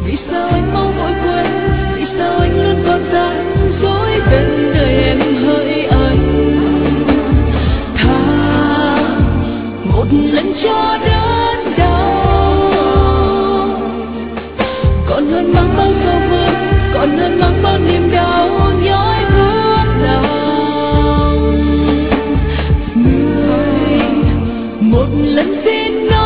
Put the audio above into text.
Vì sao anh mau vội quên, vì sao anh luôn còn gian dối bên đời em hỡi anh. Tha một lần cho đớn đau, còn hơn mang bao sầu vương, còn hơn mang bao niềm đau nhói bước lòng người. Một lần xin nói